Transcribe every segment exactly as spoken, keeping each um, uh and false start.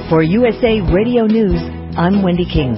For U S A Radio News, I'm Wendy King.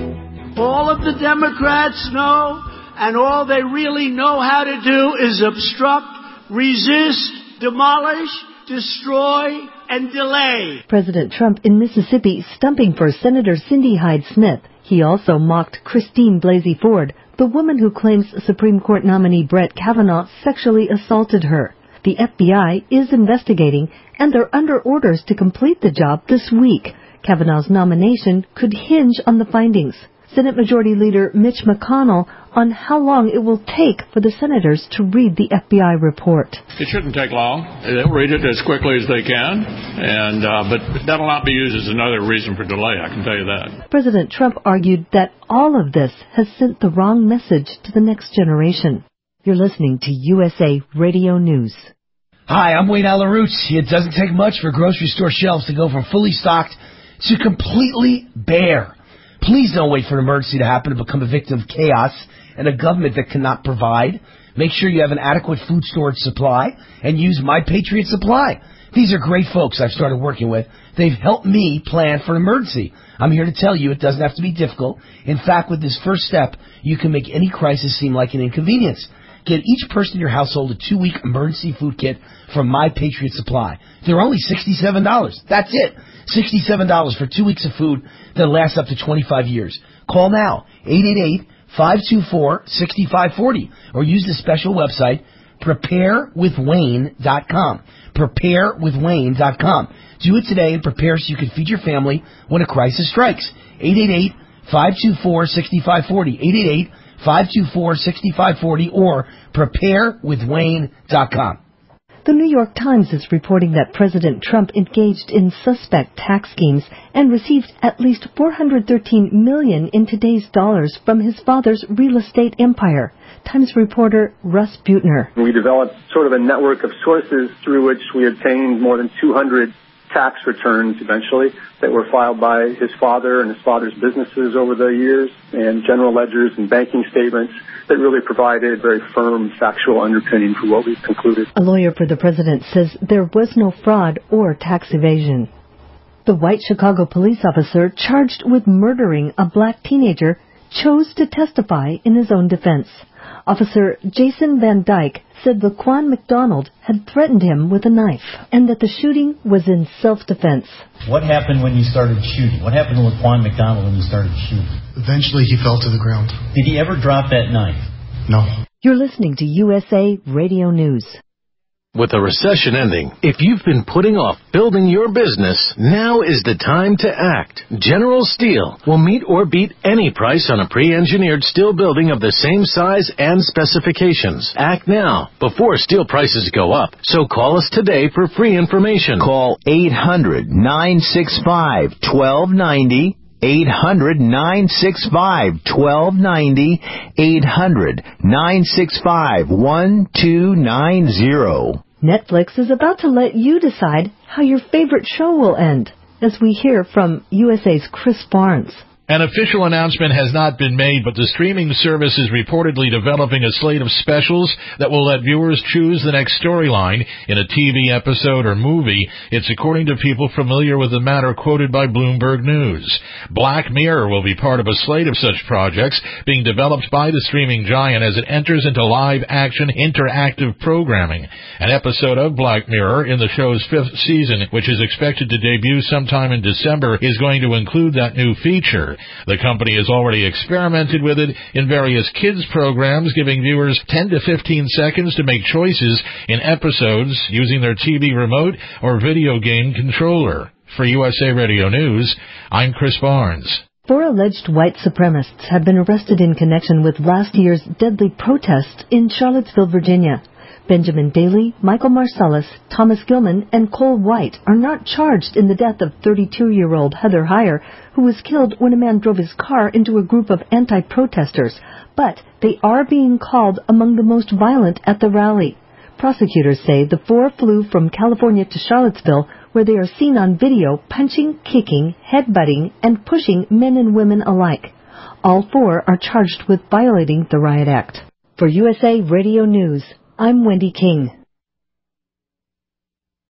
All of the Democrats know, and all they really know how to do is obstruct, resist, demolish, destroy, and delay. President Trump in Mississippi stumping for Senator Cindy Hyde-Smith. He also mocked Christine Blasey Ford, the woman who claims Supreme Court nominee Brett Kavanaugh sexually assaulted her. The F B I is investigating, and they're under orders to complete the job this week. Kavanaugh's nomination could hinge on the findings. Senate Majority Leader Mitch McConnell on how long it will take for the senators to read the F B I report. It shouldn't take long. They'll read it as quickly as they can, and uh, but that'll not be used as another reason for delay, I can tell you that. President Trump argued that all of this has sent the wrong message to the next generation. You're listening to U S A Radio News. Hi, I'm Wayne Allyn Root. It doesn't take much for grocery store shelves to go from fully stocked to completely bare. Please don't wait for an emergency to happen to become a victim of chaos and a government that cannot provide. Make sure you have an adequate food storage supply and use My Patriot Supply. These are great folks I've started working with. They've helped me plan for an emergency. I'm here to tell you it doesn't have to be difficult. In fact, with this first step, you can make any crisis seem like an inconvenience. Get each person in your household a two-week emergency food kit from My Patriot Supply. They're only sixty-seven dollars. That's it. sixty-seven dollars for two weeks of food that lasts up to twenty-five years. Call now, eight eight eight, five two four, six five four zero, or use the special website, prepare with wayne dot com. prepare with wayne dot com. Do it today and prepare so you can feed your family when a crisis strikes. eight eight eight, five two four, six five four zero. eight eight eight, five two four, six five four zero or prepare with wayne dot com. The New York Times is reporting that President Trump engaged in suspect tax schemes and received at least four hundred thirteen million dollars in today's dollars from his father's real estate empire. Times reporter Russ Buettner. We developed sort of a network of sources through which we obtained more than two hundred tax returns eventually that were filed by his father and his father's businesses over the years, and general ledgers and banking statements that really provided very firm factual underpinning for what we've concluded. A lawyer for the president says there was no fraud or tax evasion. The white Chicago police officer charged with murdering a black teenager chose to testify in his own defense. Officer Jason Van Dyke said Laquan McDonald had threatened him with a knife and that the shooting was in self-defense. What happened when you started shooting? What happened to Laquan McDonald when you started shooting? Eventually he fell to the ground. Did he ever drop that knife? No. You're listening to U S A Radio News. With the recession ending, if you've been putting off building your business, now is the time to act. General Steel will meet or beat any price on a pre-engineered steel building of the same size and specifications. Act now, before steel prices go up. So call us today for free information. Call eight hundred, nine six five, one two nine zero. eight hundred, nine six five, one two nine zero. eight hundred, nine six five, one two nine zero. Netflix is about to let you decide how your favorite show will end, as we hear from U S A's Chris Barnes. An official announcement has not been made, but the streaming service is reportedly developing a slate of specials that will let viewers choose the next storyline in a T V episode or movie. It's according to people familiar with the matter quoted by Bloomberg News. Black Mirror will be part of a slate of such projects being developed by the streaming giant as it enters into live-action interactive programming. An episode of Black Mirror in the show's fifth season, which is expected to debut sometime in December, is going to include that new feature. The company has already experimented with it in various kids programs, giving viewers ten to fifteen seconds to make choices in episodes using their T V remote or video game controller. For U S A Radio News, I'm Chris Barnes. Four alleged white supremacists have been arrested in connection with last year's deadly protests in Charlottesville, Virginia. Benjamin Daly, Michael Marcellus, Thomas Gilman, and Cole White are not charged in the death of thirty-two-year-old Heather Heyer, who was killed when a man drove his car into a group of anti-protesters, but they are being called among the most violent at the rally. Prosecutors say the four flew from California to Charlottesville, where they are seen on video punching, kicking, headbutting, and pushing men and women alike. All four are charged with violating the Riot Act. For U S A Radio News, I'm Wendy King.